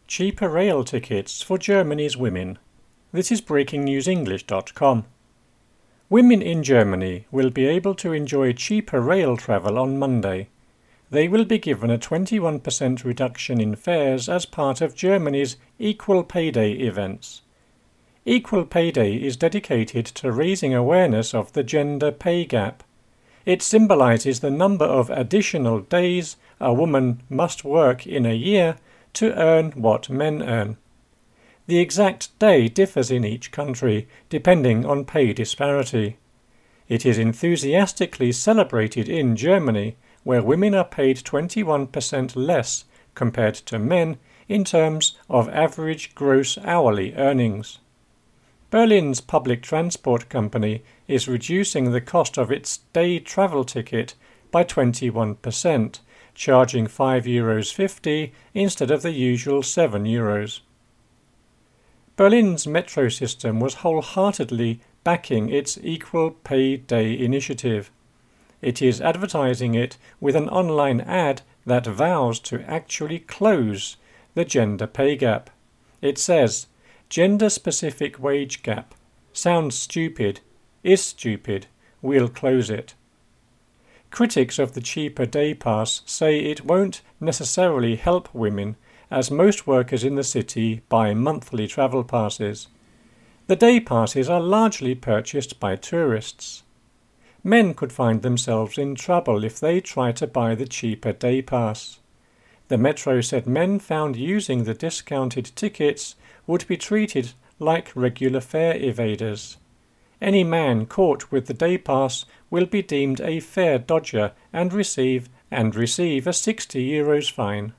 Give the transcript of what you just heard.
Cheaper rail tickets for Germany's women. This is breakingnewsenglish.com. Women in Germany will be able to enjoy cheaper rail travel on Monday. They will be given a 21% reduction in fares as part of Germany's Equal Pay Day events. Equal Pay Day is dedicated to raising awareness of the gender pay gap. It symbolizes the number of additional days a woman must work in a year to earn what men earn. The exact day differs in each country, depending on pay disparity. It is enthusiastically celebrated in Germany, where women are paid 21% less compared to men in terms of average gross hourly earnings. Berlin's public transport company is reducing the cost of its day travel ticket by 21%, charging €5.50 instead of the usual €7. Berlin's metro system was wholeheartedly backing its Equal Pay Day initiative. It is advertising it with an online ad that vows to actually close the gender pay gap. It says, "Gender-specific wage gap. Sounds stupid. Is stupid. We'll close it." Critics of the cheaper day pass say it won't necessarily help women, as most workers in the city buy monthly travel passes. The day passes are largely purchased by tourists. Men could find themselves in trouble if they try to buy the cheaper day pass. The Metro said men found using the discounted tickets would be treated like regular fare evaders. Any man caught with the day pass will be deemed a fare dodger and receive a €60 fine.